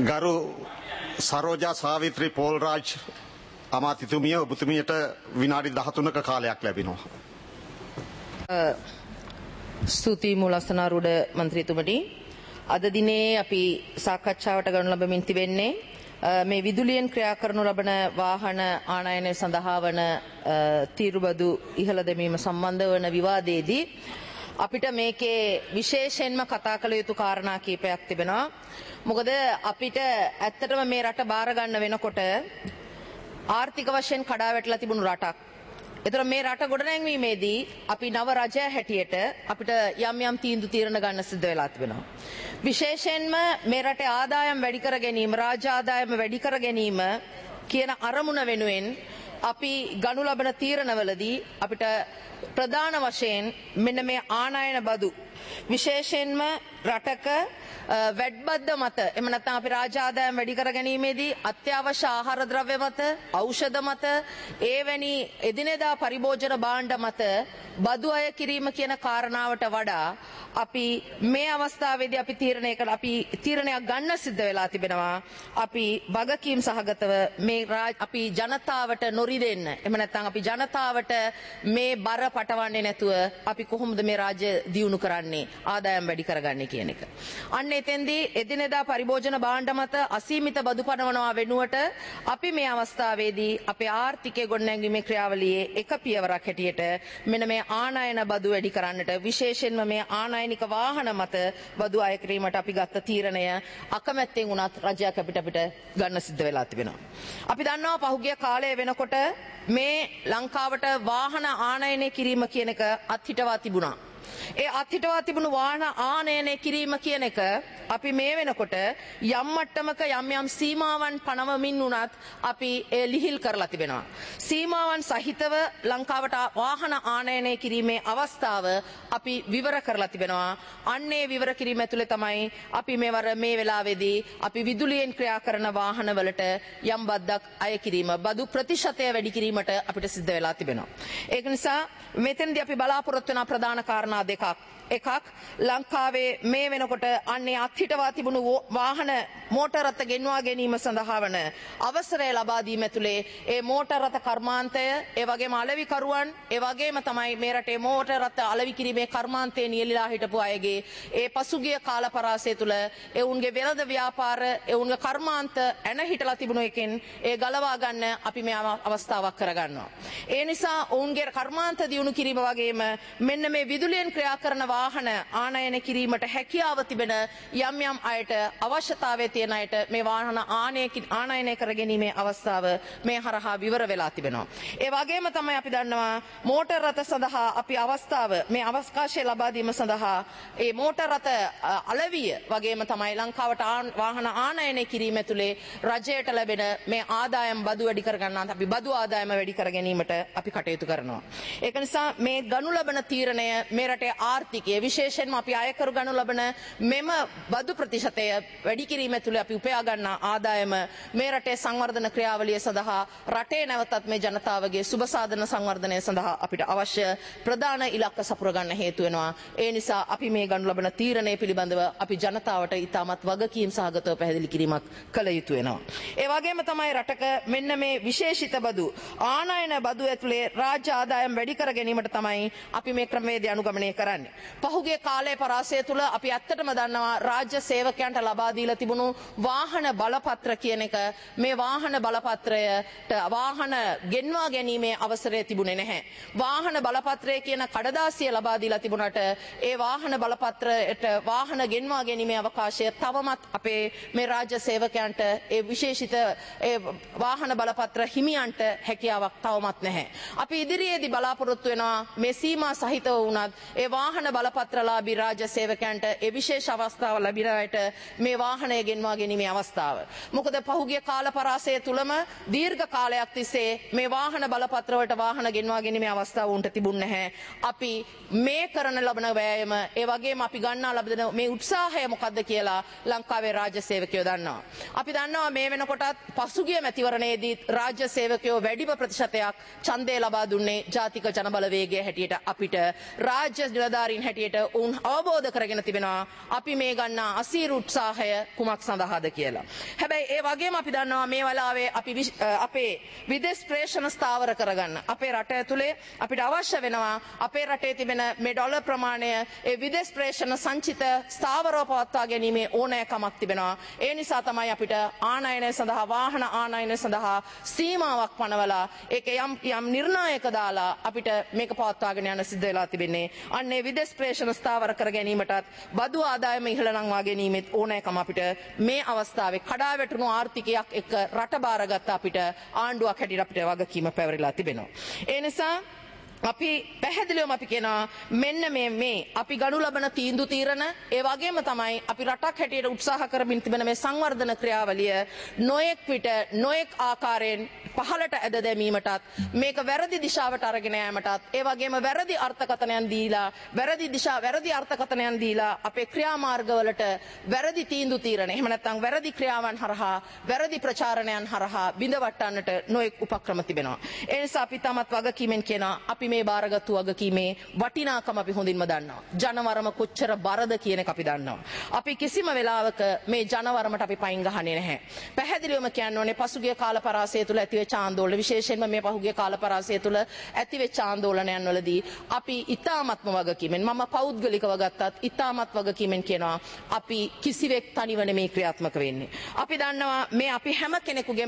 ගරු සරෝජා සාවිත්‍රි පෝල්රාජ් අමාත්‍යතුමිය ඔබතුමියට විනාඩි 13ක කාලයක් ලැබෙනවා. ස්තුතියි මුලස්සනාරූඪ මන්ත්‍රීතුමනි. අද දිනේ අපි සාකච්ඡාවට ගනු ලබමින් තිබෙන්නේ මේ විදුලියෙන් ක්‍රියා කරනු ලබන වාහන ආනයනය සඳහා වන තීරුබදු ඉහළ දැමීම සම්බන්ධ වන විවාදයේදී අපිට මේකේ විශේෂයෙන්ම කතා කළ යුතු කාරණා කීපයක් තිබෙනවා. මොකද අපිට ඇත්තටම මේ රට බාර ගන්න වෙනකොට ආර්ථික වශයෙන් කඩා වැටලා තිබුණු රටක්. ඒතර මේ රට ගොඩනැංවීමේදී අපි නව රජය හැටියට අපිට යම් යම් තීන්දුව ගන්න සිද්ධ වෙලා තිබෙනවා. විශේෂයෙන්ම මේ රටේ ආදායම් වැඩි කර ගැනීම, රාජ්‍ය ආදායම වැඩි කර ගැනීම කියන අරමුණ වෙනුවෙන් අපි ගනු ලබන තීරණවලදී අපිට ප්‍රධාන වශයෙන් මෙන්න මේ ආනයන බදු විශේෂයෙන්ම රටක වැඩබද්ද මත එම නැත්නම් අපි රාජ්‍ය ආදායම් වැඩි කර ගැනීමේදී අත්‍යවශ්‍ය ආහාර ද්‍රව්‍ය මත, ඖෂධ මත, එවැනි එදිනෙදා පරිභෝජන භාණ්ඩ මත බදු අය කිරීම කියන කාරණාවට වඩා අපි මේ අවස්ථාවේදී අපි තීරණයක් ගන්න සිද්ධ වෙලා තිබෙනවා. අපි වගකීම් සහගතව මේ අපි ජනතාවට නොරිදෙන්න, එහෙම නැත්නම් අපි ජනතාවට මේ බර පටවන්නේ නැතුව අපි කොහොමද මේ රාජ්‍ය දියුණු කරන්නේ, ආදායම් වැඩි කරගන්නේ කියන එක. අන්න එතෙන්දී එදිනෙදා පරිභෝජන භාණ්ඩ මත අසීමිත බදු පනවනවා වෙනුවට අපි මේ අවස්ථාවේදී අපේ ආර්ථිකය ගොඩනැංවීමේ ක්‍රියාවලියේ එක පියවරක් හැටියට මෙන්න මේ ආනයන බදු වැඩි කරන්නට, විශේෂයෙන්ම මේ ආනයනික වාහන මත බදු අය කිරීමට අපි ගත්ත තීරණය අකමැත්තෙන් වුණත් රජයක් අපිට ගන්න සිද්ධ වෙලා තිබෙනවා. අපි දන්නවා පහුගිය කාලය වෙනකොට මේ ලංකාවට වාහන ආනයනය කිරීම කියන එක අත්හිටවා තිබුණා. ඒ අත්හිටවා තිබුණු වාහන ආනයනය කිරීම කියන එක අපි මේ වෙනකොට යම් මට්ටමක යම් සීමාවන් පනවමින් වුණත් අපි ඒ ලිහිල් කරලා තිබෙනවා. සීමාවන් සහිතව ලංකාවට වාහන ආනයනය කිරීමේ අවස්ථාව අපි විවර කරලා තිබෙනවා. අන්නේ විවර කිරීම ඇතුලේ තමයි අපි මේ වෙලාවේදී අපි විදුලියෙන් ක්‍රියා කරන වාහන වලට යම් බද්දක් අය කිරීම, බදු ප්‍රතිශතය වැඩි කිරීමට අපිට සිද්ධ වෙලා තිබෙනවා. ඒක නිසා මෙතෙන්දී අපි බලාපොරොත්තු වෙන ප්‍රධාන කාරණා එකක් ලංකාවේ මේ වෙනකොට අන්නේ අත්හිටවා තිබුණු වාහන මෝටර් රථ ගෙන්වා ගැනීම සඳහා වන අවසරය ලබා දීම ඇතුලේ ඒ මෝටර් රථ කර්මාන්තය, ඒ වගේම අලෙවිකරුවන්, ඒ වගේම තමයි මේ රටේ මෝටර් රථ අලෙවි කිරීමේ කර්මාන්තයේ නියැලලා හිටපු අයගේ ඒ පසුගිය කාල පරාසය තුල එවුන්ගේ වෙළඳ ව්‍යාපාර, එවුන්ගේ කර්මාන්ත ඇන හිටලා තිබුණු එකෙන් ඒ ගලවා ගන්න අපි මේ අවස්ථාවක් කරගන්නවා. ඒ නිසා ඔවුන්ගේ කර්මාන්ත දියුණු කිරීම වගේම මෙන්න මේ විදුලියෙන් ක්‍රියා කරන වාහන ආනයන කිරීමට හැකියාව තිබෙන යම් අයට, අවශ්‍යතාවය තියෙන අයට මේ වාහන ආනයනය කර ගැනීමේ අවස්ථාව මේ හරහා විවර වෙලා තිබෙනවා. ඒ වගේම තමයි අපි දන්නවා මෝටර් රථ සඳහා අපි මේ අවකාශය ලබා දීම සඳහා ඒ මෝටර් රථ අලවිය වගේම තමයි ලංකාවට වාහන ආනයනය කිරීම ඇතුලේ රජයට ලැබෙන මේ ආදායම් බදු වැඩි කර ගන්නත් අපි බදු ආදායම වැඩි කර ගැනීමට අපි කටයුතු කරනවා. ඒක නිසා මේ ගනු ලබන තීරණය මේ රටේ ආර්ථිකය, විශේෂයෙන්ම අපි අයකරු ගනු ලබන මෙම බදු ප්‍රතිශතය වැඩි කිරීම ඇතුළේ අපි උපයා ගන්නා ආදායම මේ රටේ සංවර්ධන ක්‍රියාවලිය සඳහා රටේ නැවතත් මේ ජනතාවගේ සුබ සාධන සංවර්ධනය සඳහා අපිට අවශ්‍ය ප්‍රධාන ඉලක්ක සපුර ගන්න හේතු වෙනවා. ඒ නිසා අපි මේ ගනු ලබන තීරණය පිළිබඳව අපි ජනතාවට ඉතාමත් වගකීම් සහගතව පැහැදිලි කිරීමක් කළ යුතු වෙනවා. ඒ වගේම තමයි රටක මෙන්න මේ විශේෂිත බදු ආනයන බදු ඇතුලේ රාජ්‍ය ආදායම් වැඩි කර ගැනීමට තමයි අපි මේ ක්‍රමවේදය අනුගමනය කරන්නේ. පහුගිය කාලයේ පරාසය තුල අපි ඇත්තටම දන්නවා රාජ්‍ය සේවකයන්ට ලබා දීලා තිබුණු වාහන බලපත්‍ර කියන එක, මේ වාහන බලපත්‍රයට වාහන ගෙන්වා ගැනීමේ අවසරය තිබුණේ නැහැ. වාහන බලපත්‍රය කියන කඩදාසිය ලබා දීලා තිබුණාට ඒ වාහන බලපත්‍රයට වාහන ගෙන්වා ගැනීමේ අවකාශය තවමත් අපේ මේ රාජ්‍ය සේවකයන්ට ඒ විශේෂිත ඒ වාහන බලපත්‍ර හිමියන්ට හැකියාවක් තවමත් නැහැ. අපි ඉදිරියේදී බලාපොරොත්තු වෙනවා මේ සීමා සහිතව වුණත් ඒ වාහන බලපත්‍රලාභී රාජ්‍ය සේවකයන්ට ඒ විශේෂ අවස්ථාව ලැබින අයට මේ වාහනය ගෙන්වා ගැනීමේ අවස්ථාව. මොකද පහුගිය කාල පරාසය තුලම දීර්ඝ කාලයක් තිස්සේ මේ වාහන බලපත්‍ර වලට වාහන ගෙන්වා ගැනීමේ අවස්ථාව උන්ට තිබුණේ නැහැ. අපි මේ කරන ලබන වෑයම, ඒ වගේම අපි ගන්නා ලබන මේ උත්සාහය මොකද්ද කියලා ලංකාවේ රාජ්‍ය සේවකයෝ දන්නවා. අපි දන්නවා මේ වෙනකොටත් පසුගිය මැතිවරණයේදී රාජ්‍ය සේවකයෝ වැඩිම ප්‍රතිශතයක් ඡන්දය ලබා දුන්නේ ජාතික ජනබලවේගය හැටියට අපිට රාජ්‍ය නිලධාරීන් හැටියට උන් අවබෝධ කරගෙන තිබෙනවා අපි මේ ගන්නා අසීරු උත්සාහය කුමක් සඳහාද කියලා. හැබැයි ඒ වගේම අපි දන්නවා මේ වෙලාවේ අපි අපේ විදේශ ප්‍රේෂණ ස්ථාවර කරගන්න අපේ රට ඇතුලේ අපිට අවශ්‍ය වෙනවා අපේ රටේ තිබෙන මේ ඩොලර් ප්‍රමාණය ඒ විදේශ ප්‍රේෂණ සංචිත ස්ථාවරව පවත්වා ගැනීමේ ඕනෑකමක් තිබෙනවා. ඒ නිසා තමයි අපිට ආනයනය සඳහා වාහන ආනයනය සඳහා සීමාවක් පනවලා ඒක යම් නිර්ණායක දාලා අපිට මේක පවත්වාගෙන යන සිද්ධ වෙලා තිබෙන්නේ. අන්නේ විදේශ ප්‍රේෂණ ස්ථාවර කර ගැනීමටත් බදු ආදායම ඉහළ නංවා ගැනීමෙත් ඕනෑකම අපිට මේ අවස්ථාවේ කඩා වැටුණු ආර්ථිකයක් එක්ක රට බාරගත්ත අපිට ආණ්ඩුවක් හැටියට අපිට වගකීම පැවරිලා තිබෙනවා. ඒ නිසා අපි පැහැදිලිවම අපි කියනවා මෙන්න මේ අපි ගනු ලබන තීන්දුව తీරන ඒ වගේම තමයි අපි රටක් හැටියට උත්සාහ කරමින් තිබෙන මේ සංවර්ධන ක්‍රියාවලිය නොයෙක් විට නොයෙක් ආකාරයෙන් පහළට ඇද දැමීමටත් මේක වැරදි දිශාවට අරගෙන යාමටත් ඒ වගේම වැරදි අර්ථකථනයන් දීලා අපේ ක්‍රියාමාර්ගවලට වැරදි තීන්දුව తీරන එහෙම නැත්නම් වැරදි ක්‍රියාවන් හරහා වැරදි ප්‍රචාරණයන් හරහා බිඳවට්ටන්නට නොයෙක් උපක්‍රම තිබෙනවා. ඒ නිසා අපි තමත් වගකීමෙන් කියනවා අපි මේ බාරගත්තු වගකීමේ වටිනාකම අපි හොඳින්ම දන්නවා. ජනවරම කොච්චර බරද කියන එක අපි දන්නවා. අපි කිසිම වෙලාවක මේ ජනවරමට අපි පයින් ගහන්නේ නැහැ. පැහැදිලිවම කියන්න ඕනේ පසුගිය කාල පරාසය තුළ ඇතිවෙච්ච ආందోලන විශේෂයෙන්ම මේ පහුගිය කාල පරාසය තුළ ඇතිවෙච්ච ආందోලනයන් වලදී අපි ඉතාමත්ම වගකීමෙන් මම පෞද්ගලිකව ගත්තත් ඉතාමත් වගකීමෙන් කියනවා අපි කිසිවෙක් තනිව නෙමේ ක්‍රියාත්මක වෙන්නේ. අපි දන්නවා මේ අපි හැම කෙනෙකුගේම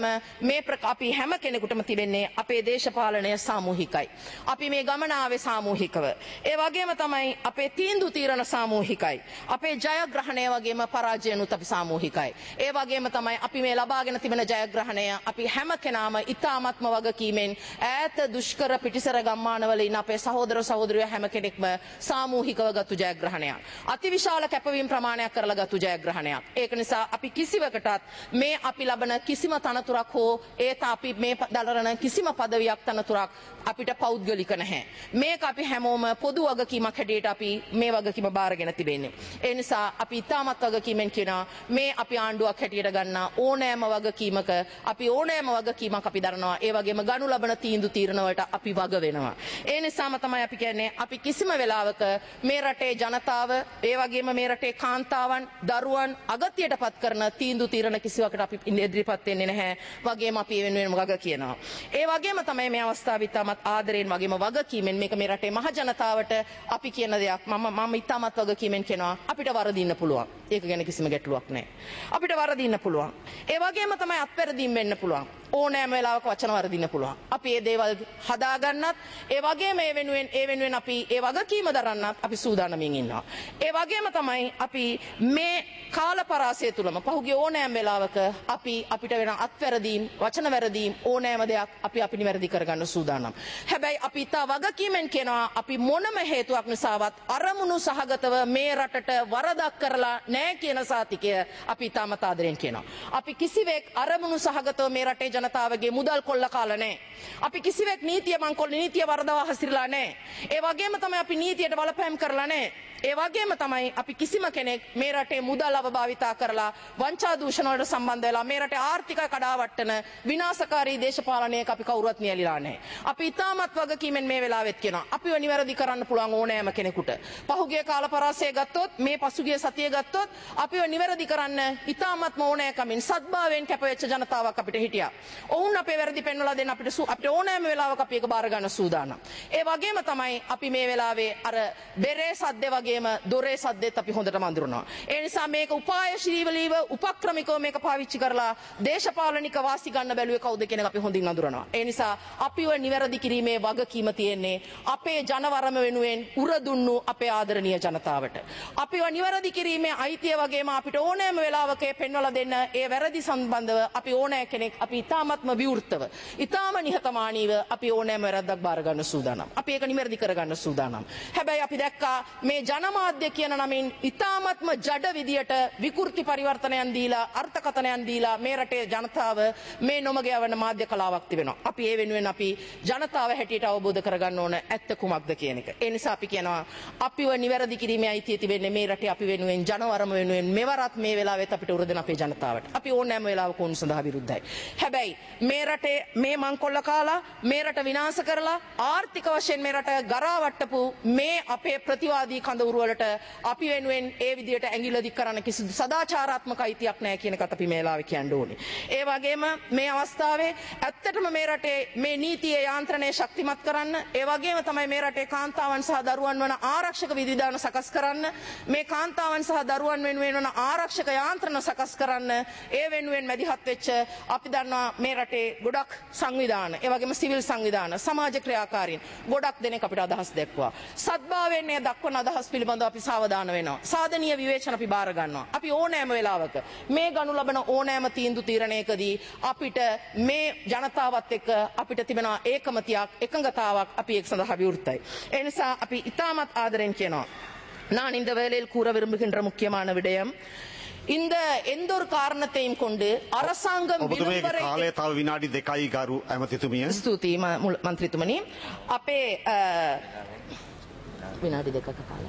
අපි හැම කෙනෙකුටම තිබෙන්නේ අපේ දේශපාලනය සාමූහිකයි. අපි මේ ගමන ආවේ සාමූහිකව. ඒ වගේම තමයි අපේ තීන්දුව తీරන සාමූහිකයි. අපේ ජයග්‍රහණය වගේම පරාජයනුත් අපි සාමූහිකයි. ඒ වගේම තමයි අපි මේ ලබාගෙන තිබෙන ජයග්‍රහණය අපි හැම කෙනාම ඉතාමත්ම වගකීමෙන් ඈත දුෂ්කර පිටිසර ගම්මානවල ඉන්න අපේ සහෝදර සහෝදරියෝ හැම කෙනෙක්ම සාමූහිකව ගත්තු ජයග්‍රහණයක්. අතිවිශාල කැපවීම ප්‍රමාණයක් කරලා ගත්තු ජයග්‍රහණයක්. ඒක නිසා අපි කිසිවකටත් මේ අපි ලබන කිසිම තනතුරක් හෝ ඒත අපි මේ දලරන කිසිම පදවියක් තනතුරක් අපිට පෞද්ගලික නැහැ. මේක අපි හැමෝම පොදු වගකීමක් හැටියට අපි මේ වගකීම බාරගෙන තිබෙන්නේ. ඒ නිසා අපි ඉතාමත් වගකීමෙන් කියනවා මේ අපි ආණ්ඩුවක් හැටියට ගන්නා ඕනෑම වගකීමක අපි ඕනෑම වගකීමක් අපි දරනවා. ඒ වගේම ගනු ලබන තීන්දුව తీරන වලට අපි වග වෙනවා. ඒ නිසාම තමයි අපි කියන්නේ අපි කිසිම වෙලාවක මේ රටේ ජනතාව ඒ වගේම මේ රටේ කාන්තාවන් දරුවන් අගතියටපත් කරන තීන්දුව తీරන කිසිවකට අපි ඉදිරිපත් වෙන්නේ නැහැ. වගේම අපි වෙනුවෙන් වග කියනවා. ඒ වගේම තමයි මේ අවස්ථාවේ ඉතාමත් ආදරයෙන් වගේම වගකීමෙන් මේක මේ රටේ මහ ජනතාවට අපි කියන දෙයක් මම ඉතාමත් වගකීමෙන් කියනවා අපිට වරදින්න පුළුවන්. ඒක ගැන කිසිම ගැටලුවක් නැහැ. අපිට වරදින්න පුළුවන්. ඒ වගේම තමයි අත්පැරදීම් වෙන්න පුළුවන්. ඕනෑම වෙලාවක වචන වරදින්න පුළුවන්. අපි මේ දේවල් හදාගන්නත් ඒ වගේම ඒ වෙනුවෙන් අපි ඒ වගකීම දරන්නත් අපි සූදානමින් ඉන්නවා. ඒ වගේම තමයි අපි මේ කාල පරාසය තුලම පහුගිය ඕනෑම වෙලාවක අපිට වෙන අත්වැරදීම් වචන වැරදීම් ඕනෑම දෙයක් අපි නිවැරදි කරගන්න සූදානම්. හැබැයි අපි ඉතා වගකීමෙන් කියනවා අපි මොනම හේතුවක් නිසාවත් අරමුණු සහගතව මේ රටට වරදක් කරලා නැහැ කියන සාතිකය අපි ඉතාමත් ආදරෙන් කියනවා. අපි කිසිවෙක් අරමුණු සහගතව මේ රටේ ජනතාවගේ මුදල් කොල්ල කාලා නැහැ. අපි කිසිවෙක් නීතිය වරදවා හසිරලා නැහැ. ඒ වගේම තමයි අපි නීතියට බලපෑම් කරලා නැහැ. ඒ වගේම තමයි අපි කිසිම කෙනෙක් මේ රටේ මුදල් අවභාවිතා කරලා වංචා දූෂණ වලට සම්බන්ධ වෙලා මේ රටේ ආර්ථිකය කඩාවැටෙන විනාශකාරී දේශපාලනයක අපි කවුරුවත් නියැලිලා නැහැ. අපි ඉතාමත් වගකීමෙන් මේ වෙලාවෙත් කියනවා අපිව නිවැරදි කරන්න පුළුවන් ඕනෑම කෙනෙකුට. පහුගිය කාල පරාසය ගත්තොත් මේ පසුගිය සතිය ගත්තොත් අපිව නිවැරදි කරන්න ඉතාමත්ම ඕනෑකමින් සත්භාවයෙන් කැපවෙච්ච ජනතාවක් අපිට හිටියා. ඔවුන් අපේ වැරදි පෙන්වලා දෙන්න අපිට ඕනෑම වෙලාවක අපි ඒක බාර ගන්න සූදානම්. ඒ වගේම තමයි අපි මේ වෙලාවේ අර බෙරේ සද්දේ වගේම දොරේ සද්දෙත් අපි හොඳට මඳුරනවා. ඒ නිසා මේක උපායශීලීව උපක්‍රමිකව මේක පාවිච්චි කරලා දේශපාලනික වාසි ගන්න බැලුවේ කවුද කියන එක අපි හොඳින් අඳුරනවා. ඒ නිසා අපිව නිවැරදි කිරීමේ වගකීම තියෙන්නේ අපේ ජනවරම වෙනුවෙන් උරදුන්නු අපේ ආදරණීය ජනතාවට. අපිව නිවැරදි කිරීමේ අයිතිය වගේම අපිට ඕනෑම වෙලාවක පෙන්වලා දෙන්න ඒ වැරදි සම්බන්ධව අපි ඕනෑ කෙනෙක් අපි ඉතාමත්ම විවෘතව ඉතාම නිහතමානීව අපි ඕනෑම වැරද්දක් බාර ගන්න සූදානම්. අපි ඒක නිවැරදි කරගන්න සූදානම්. හැබැයි අපි දැක්කා මේ ජනමාධ්‍ය කියන නමින් ඉතාමත්ම ජඩ විදියට විකෘති පරිවර්තනයන් දීලා අර්ථකථනයන් දීලා මේ රටේ ජනතාව මේ නොමග යවන මාධ්‍ය කලාවක් තිබෙනවා. අපි ඒ වෙනුවෙන් අපි ජනතාව හැටියට අවබෝධ කරගන්න ඕන ඇත්ත කුමක්ද කියන එක. ඒ නිසා අපි කියනවා අපිව නිවැරදි කිරීමේ අයිතිය තිබෙන්නේ මේ රටේ අපි වෙනුවෙන් ජනවරම වෙනුවෙන් මෙවරත් මේ වෙලාවෙත් අපිට උරදෙන අපේ ජනතාවට. අපි ඕනෑම වෙලාවක උන් සඳහා විරුද්ධයි. හැබැයි මේ රටේ මේ මංකොල්ල කාලා මේ රට විනාශ කරලා ආර්ථික වශයෙන් මේ රට ගරා වට්ටපු මේ අපේ ප්‍රතිවාදී කඳ කඳවුරු වලට අපි වෙනුවෙන් ඒ විදියට ඇඟිල්ල දික් කරන්න කිසිදු සදාචාරාත්මක අයිතියක් නැහැ කියන එකත් අපි මේ වෙලාවේ කියන්න ඕනේ. ඒ වගේම මේ අවස්ථාවේ ඇත්තටම මේ රටේ මේ නීතියේ යාන්ත්‍රණය ශක්තිමත් කරන්න, ඒ වගේම තමයි මේ රටේ කාන්තාවන් සහ දරුවන් වන ආරක්ෂක විධිවිධාන සකස් කරන්න, මේ කාන්තාවන් සහ දරුවන් වෙනුවෙන් වන ආරක්ෂක යාන්ත්‍රණ සකස් කරන්න, ඒ වෙනුවෙන් මැදිහත් වෙච්ච අපි දන්නවා මේ රටේ ගොඩක් සංවිධාන, ඒ වගේම සිවිල් සංවිධාන, සමාජ ක්‍රියාකාරීන් ගොඩක් දෙනෙක් අපිට අදහස් දැක්වුවා. සත්භාවයෙන් මේ දක්වන අදහස් පිළිබඳව අපි සාවධාන වෙනවා. සාධනීය විවේචන අපි බාර ගන්නවා. අපි ඕනෑම වෙලාවක මේ ගනු ලබන ඕනෑම තීන්දුව තීරණයකදී අපිට මේ ජනතාවත් එක්ක අපිට තිබෙන ඒකමතියක්, එකඟතාවක් අපි ඒක සඳහා විවෘතයි. ඒ නිසා අපි ඉතාමත් ආදරෙන් කියනවා, நான் இந்த வேளையில் கூற விரும்புகின்ற முக்கியமான விடயம், இந்த எந்த ஒரு காரணத்தையும் கொண்டு அரசாங்கம் ඔබතුමේ කාලය තව විනාඩි 2යි ගරු ඇමතිතුමිය. ස්තුතියි මන්ත්‍රීතුමනි. අපේ வினாடி 2ක කාලය.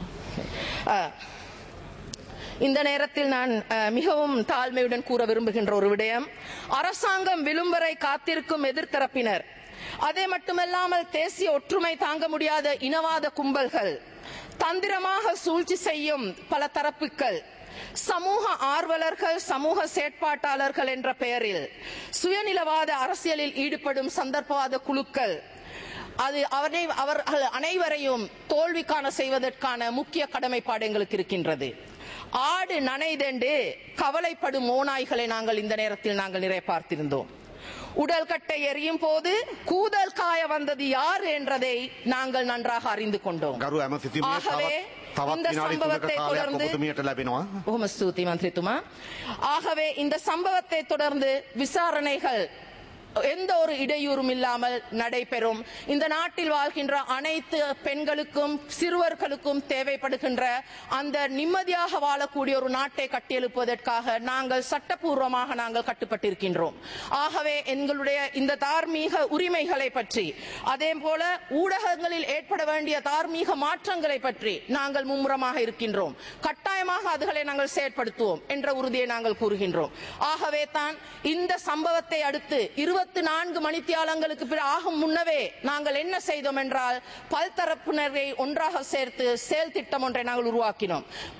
இந்த நேரத்தில் நான் மிகவும் தாழ்மையுடன் கூற விரும்புகின்ற ஒரு விடயம், அரசாங்கம் விழும் வரை காத்திருக்கும் எதிர்த்தரப்பினர், அதே மட்டுமல்லாமல் தேசிய ஒற்றுமை தாங்க முடியாத இனவாத கும்பல்கள், தந்திரமாக சூழ்ச்சி செய்யும் பல தரப்புகள், சமூக ஆர்வலர்கள், சமூக செயற்பாட்டாளர்கள் என்ற பெயரில் சுயநிலவாத அரசியலில் ஈடுபடும் சந்தர்ப்பவாத குழுக்கள், அது அவர்கள் அனைவரையும் தோல்வி காண செய்வதற்கான முக்கிய கடமைப்பாடு எங்களுக்கு இருக்கின்றது. ஆடு நனைதெண்டு கவலைப்படும் ஓநாய்களை நாங்கள் இந்த நேரத்தில் நாங்கள் நிறைய பார்த்திருந்தோம். உடல் கட்டை எரியும் போது கூதல் காய வந்தது யார் என்றதை நாங்கள் நன்றாக அறிந்து கொண்டோம். ஆகவே இந்த சம்பவத்தை தொடர்ந்து බොහොම ස්තුතියි මන්ත්‍රීතුමා. ஆகவே இந்த சம்பவத்தை தொடர்ந்து விசாரணைகள் எந்த ஒரு இடையூறும் இல்லாமல் நடைபெறும். இந்த நாட்டில் வாழ்கின்ற அனைத்து பெண்களுக்கும் சிறுவர்களுக்கும் தேவைப்படுகின்ற அந்த நிம்மதியாக வாழக்கூடிய ஒரு நாட்டை கட்டியெழுப்புவதற்காக நாங்கள் சட்டப்பூர்வமாக நாங்கள் கட்டுப்பட்டிருக்கின்றோம். ஆகவே எங்களுடைய இந்த தார்மீக உரிமைகளை பற்றி, அதே போல ஊடகங்களில் ஏற்பட வேண்டிய தார்மீக மாற்றங்களை பற்றி நாங்கள் மும்முரமாக இருக்கின்றோம். கட்டாயமாக அதுகளை நாங்கள் செயற்படுத்துவோம் என்ற உறுதியை நாங்கள் கூறுகின்றோம். ஆகவே தான் இந்த சம்பவத்தை அடுத்து 24 மணித்தியாலங்களுக்கு ஆகும் முன்னவே நாங்கள் என்ன செய்தோம் என்றால், பல்தரப்பினரை ஒன்றாக சேர்த்து செயல் திட்டம் ஒன்றை நாங்கள் உருவாக்கினோம்.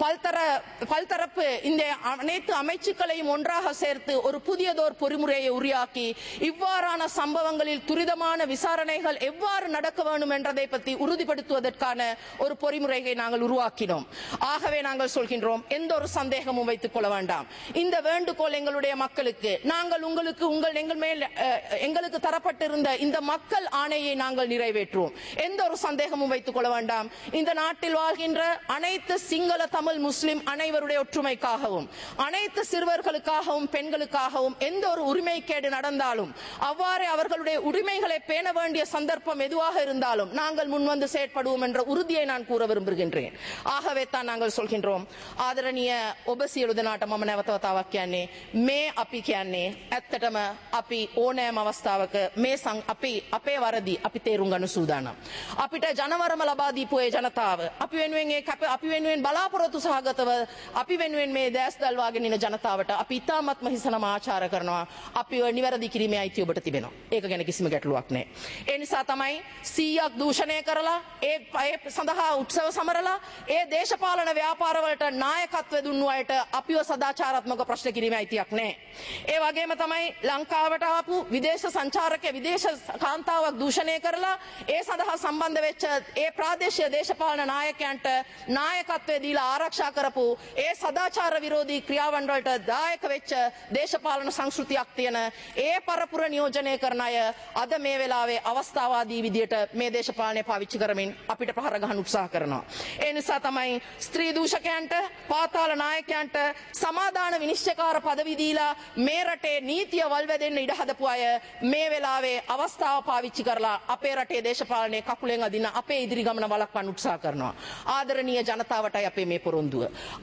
பல்தரப்பு இந்த அனைத்து அமைச்சுக்களையும் ஒன்றாக சேர்த்து ஒரு புதியதோர் பொறிமுறையை உருவாக்கி, இவ்வாறான சம்பவங்களில் துரிதமான விசாரணைகள் எவ்வாறு நடக்க வேண்டும் என்றதை பற்றி உறுதிப்படுத்துவதற்கான ஒரு பொறிமுறையை நாங்கள் உருவாக்கினோம். ஆகவே நாங்கள் சொல்கின்றோம், எந்த ஒரு சந்தேகமும் வைத்துக் கொள்ள வேண்டாம். இந்த வேண்டுகோள் எங்களுடைய மக்களுக்கு, நாங்கள் உங்களுக்கு எங்கள் மேல் எங்களுக்கு தரப்பட்டிருந்த இந்த மக்கள் ஆணையை நாங்கள் நிறைவேற்றுவோம். எந்த ஒரு சந்தேகமும் வைத்துக் கொள்ள வேண்டாம். இந்த நாட்டில் வாழ்கின்ற அனைத்து சிங்கள, தமிழ், முஸ்லிம் அனைவருடைய ஒற்றுமைக்காகவும், அனைத்து சிறுவர்களுக்காகவும், பெண்களுக்காகவும் எந்த ஒரு உரிமைக்கேடு நடந்தாலும், அவ்வாறே அவர்களுடைய உரிமைகளை பேண வேண்டிய சந்தர்ப்பம் எதுவாக இருந்தாலும் நாங்கள் முன்வந்து செயற்படுவோம் என்ற உறுதியை நான் கூற விரும்புகின்றேன். ஆகவே தான் நாங்கள் சொல்கின்றோம், ආදරණීය ඔබ සියලු දෙනාට මම නැවත වතාවක් කියන්නේ, මේ අපි කියන්නේ ඇත්තටම අපි ඕනෑම අවස්ථාවක මේ අපේ වරදි අපි තේරුම් ගන්න සූදානම්. අපිට ජනවරම ලබා දීපු ඒ ජනතාව, අපි වෙනුවෙන් බලාපොරොත්තු සහගතව අපි වෙනුවෙන් මේ දැස් දල්වාගෙන ඉන ජනතාවට අපි ඉතාමත්ම හිසනම ආචාර කරනවා. අපි නිවැරදි කිරීමේ අයිතිය ඔබට තිබෙනවා. ඒක ගැන කිසිම ගැටලුවක් නැහැ. ඒ නිසා තමයි 100ක් දූෂණය කරලා, ඒ සඳහා උත්සව සමරලා, ඒ දේශපාලන ව්‍යාපාරවලට නායකත්වය දුන්නු අයට අපිව සදාචාරාත්මක ප්‍රශ්න කිරීමේ අයිතියක් නැහැ. ඒ වගේම තමයි ලංකාවට ආපු විදේශ සංචාරක විදේශ කාන්තාවක් දූෂණය කරලා ඒ සඳහා සම්බන්ධ වෙච්ච ඒ ප්‍රාදේශීය දේශපාලන නායකයන්ට නායකත්වය දීලා ආරක්ෂා කරපු ඒ සදාචාර විරෝධී ක්‍රියාවන් වලට දායක වෙච්ච දේශපාලන සංස්කෘතියක් තියෙන ඒ පරපුර නියෝජනය කරන අය අද මේ වෙලාවේ අවස්ථාවාදී විදියට මේ දේශපාලනය පාවිච්චි කරමින් අපිට පහර ගහන්න උත්සාහ කරනවා. ඒ නිසා තමයි ස්ත්‍රී දූෂකයන්ට, පාතාල නායකයන්ට සමාදාන විනිශ්චයකාර පදවි දීලා මේ රටේ නීතිය වල්වැදෙන්න ඉඩ හදපු අය මේ වෙලාවේ අවස්ථාව පාවිච්චි කරලා අපේ රටේ දේශපාලනයේ කකුලෙන් අදින අපේ ඉදිරි ගමන වළක්වන්න උත්සාහ කරනවා. ආදරණීය ජනතාවටයි අපේ මේ පොරොන්දුව.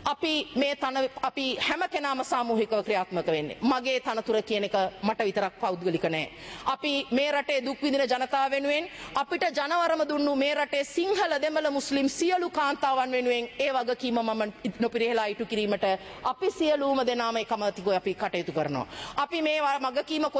අපි හැම කෙනාම සාමූහිකව ක්‍රියාත්මක වෙන්නේ. මගේ තනතුර කියන එක මට විතරක් පෞද්ගලික නෑ. අපි මේ රටේ දුක් විඳින ජනතාව වෙනුවෙන්, අපිට ජනවරම දුන්නු මේ රටේ සිංහල, දෙමළ, මුස්ලිම් සියලු කාන්තාවන් වෙනුවෙන් ඒ වගකීම මම නොපිරිහෙලා ඉටු කිරීමට අපි සියලුම දෙනාම එකමතිකව අපි කටයුතු කරනවා. අපි මේ වගකීම කොයිතරම්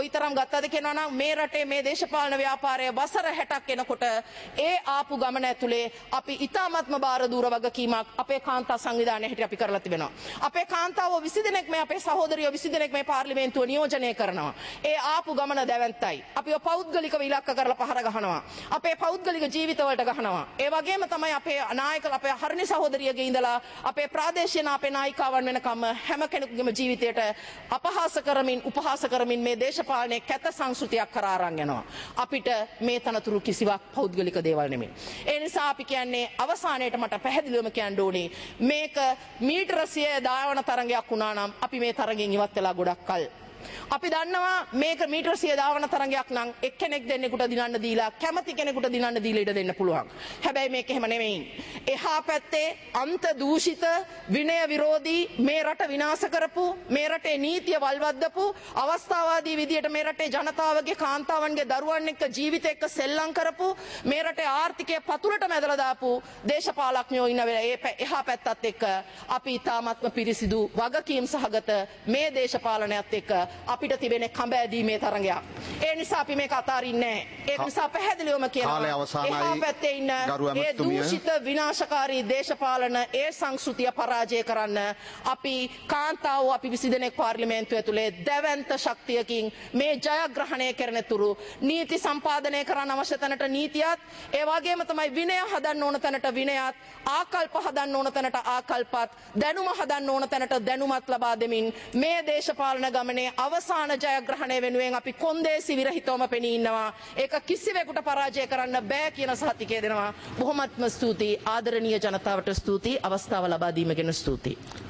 ගත්තද කියනවා නම් මේ රටේ මේ දේශපාලන ව්‍යාපාරය වසර 60ක් එනකොට ඒ ආපු ගමන ඇතුලේ අපි ඉතාමත්ම බාර දූර වගකීමක් අපේ කාන්තා සංවිධානයේ හිටිය අපි කරලා තිබෙනවා. අපේ කාන්තාවෝ 20 දෙනෙක් මේ අපේ සහෝදරියෝ 20 දෙනෙක් මේ පාර්ලිමේන්තුව නියෝජනය කරනවා. ඒ ආපු ගමන දැවැන්තයි. අපිව පෞද්ගලිකව ඉලක්ක කරලා පහර ගහනවා. අපේ පෞද්ගලික ජීවිතවලට ගහනවා. ඒ වගේම තමයි අපේ නායක අපේ හරිනි සහෝදරියගේ ඉඳලා අපේ ප්‍රාදේශීය අපේ නායිකාවන් වෙනකම් හැම කෙනෙකුගේම ජීවිතයට අපහාස කරමින් උපහාස කරමින් මේ දේශපාලනයේ කැත සංස්කෘතියක් කරා අරන් යනවා. අපිට මේ තනතුරු කිසිවක් පෞද්ගලික දේවල් නෙමෙයි. ඒ නිසා අපි කියන්නේ අවසානයේට මට පැහැදිලිවම කියන්න ඕනේ මේක මීටර 100 දායවන තරඟයක් වුණා නම් අපි මේ තරඟෙන් ඉවත් වෙලා ගොඩක් කල් අපි දන්නවා මේක මීටර 100 දාවන තරඟයක් නම් එක්කෙනෙක් දෙන්නෙකුට දිනන්න දීලා කැමති කෙනෙකුට දිනන්න දීලා ඉඩ දෙන්න පුළුවන්. හැබැයි මේක එහෙම නෙමෙයි. එහා පැත්තේ අන්ත දූෂිත විනය විරෝධී මේ රට විනාශ කරපු මේ රටේ නීතිය වල්වද්දපු අවස්ථාවාදී විදියට මේ රටේ ජනතාවගේ කාන්තාවන්ගේ දරුවන් එක්ක ජීවිත එක්ක සෙල්ලම් කරපු මේ රටේ ආර්ථිකය පතුලට මැදලා දාපු දේශපාලඥයෝ ඉන්න වෙලාවේ එහා පැත්තත් එක්ක අපි තාමත්ම පිරිසිදු වගකීම් සහගත මේ දේශපාලනයත් එක්ක අපිට තිබෙන කඹෑදීමේ තරඟයක්. ඒ නිසා අපි මේක අතාරින්නේ නැහැ. ඒක නිසා පැහැදිලිවම කියනවා එහා පැත්තේ ඉන්න ඒ දූෂිත විනාශකාරී දේශපාලන ඒ සංස්කෘතිය පරාජය කරන්න අපි කාන්තාවෝ අපි 20 දෙනෙක් පාර්ලිමේන්තුව ඇතුලේ දැවැන්ත ශක්තියකින් මේ ජයග්‍රහණය කරන තුරු නීති සම්පාදනය කරන්න අවශ්‍ය තැනට නීතියත් ඒ වගේම තමයි විනය හදන්න ඕන තැනට විනයත් ආකල්ප හදන්න ඕන තැනට ආකල්පත් දැනුම හදන්න ඕන තැනට දැනුමත් ලබා දෙමින් මේ දේශපාලන ගමනේ අවසාන ජයග්‍රහණය වෙනුවෙන් අපි කොන්දේසි විරහිතවම පෙනී ඉන්නවා. ඒක කිසිවෙකුට පරාජය කරන්න බෑ කියන සහතිකය දෙනවා. බොහොමත්ම ස්තුතියි ආදරණීය ජනතාවට ස්තුතියි අවස්ථාව ලබා දීම ගැන ස්තුතියි.